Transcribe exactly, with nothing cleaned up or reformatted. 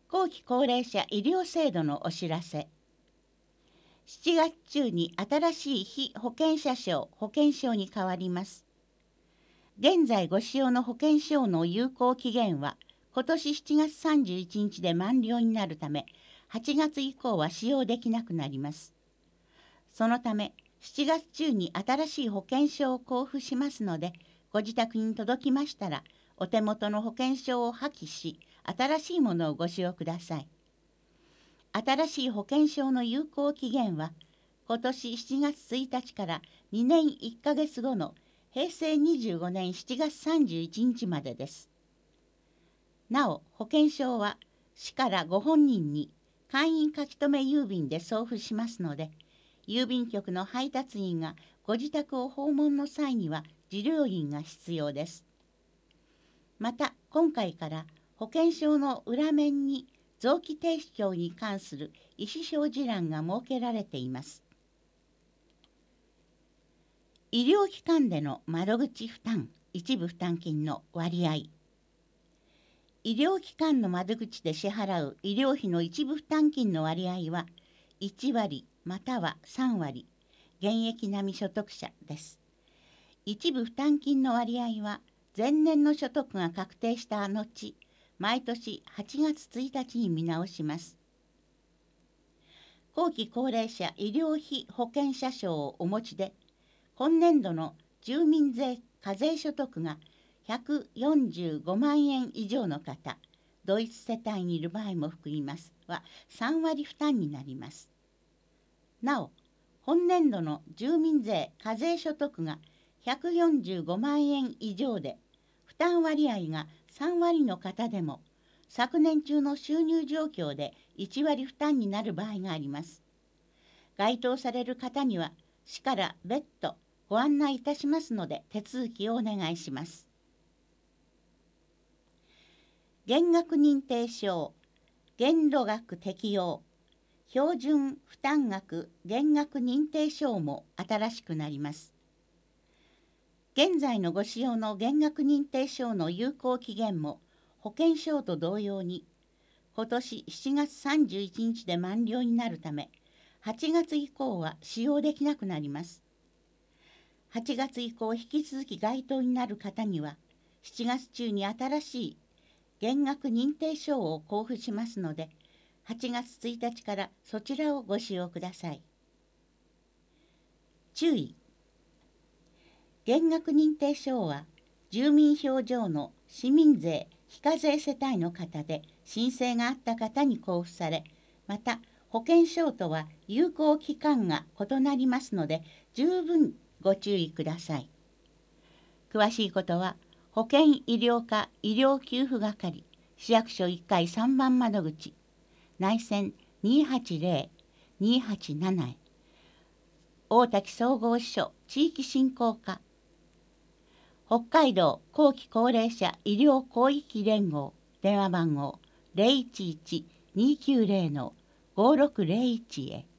後期高齢者医療制度のお知らせ。しちがつ中に新しい被保険者証・保険証に変わります。現在ご使用の保険証の有効期限は今年しちがつさんじゅういちにちで満了になるため、はちがつ以降は使用できなくなります。そのため、しちがつ中に新しい保険証を交付しますので、ご自宅に届きましたら、お手元の保険証を破棄し、新しいものをご使用ください。新しい保険証の有効期限は、今年しちがつついたちからにねんいっかげつごのへいせいにじゅうごねんしちがつさんじゅういちにちまでです。なお、保険証は市からご本人に簡易書留郵便で送付しますので、郵便局の配達員がご自宅を訪問の際には受領印が必要です。また、今回から保険証の裏面に臓器提供に関する意思表示欄が設けられています。医療機関での窓口負担、一部負担金の割合。医療機関の窓口で支払う医療費の一部負担金の割合はいちわりまたはさんわり、現役並み所得者です。一部負担金の割合は前年の所得が確定した後、毎年はちがつついたちに見直します。後期高齢者医療費保険者証をお持ちで、今年度の住民税課税所得がひゃくよんじゅうごまんえん以上の方、同一世帯にいる場合も含みますはさんわり負担になります。なお、本年度の住民税課税所得がひゃくよんじゅうごまんえん以上で、負担割合がさんわりの方でも、昨年中の収入状況でいちわり負担になる場合があります。該当される方には、市から別途ご案内いたしますので、手続きをお願いします。減額認定証、限度額適用、標準負担額減額認定証も新しくなります。現在のご使用の減額認定証の有効期限も保険証と同様に今年しちがつさんじゅういちにちで満了になるため、はちがつ以降は使用できなくなります。はちがつ以降引き続き該当になる方には、しちがつ中に新しい減額認定証を交付しますので、はちがつついたちからそちらをご使用ください。注意。減額認定証は、住民票上の市民税非課税世帯の方で申請があった方に交付され、また保険証とは有効期間が異なりますので、十分ご注意ください。詳しいことは、保険医療課医療給付係市役所いっかいさんばん窓口、内線にーはちぜろ にーはちななへ、大滝総合支所地域振興課、北海道後期高齢者医療広域連合電話番号 ゼロいちいち にーきゅうゼロ ごろくゼロいち へ。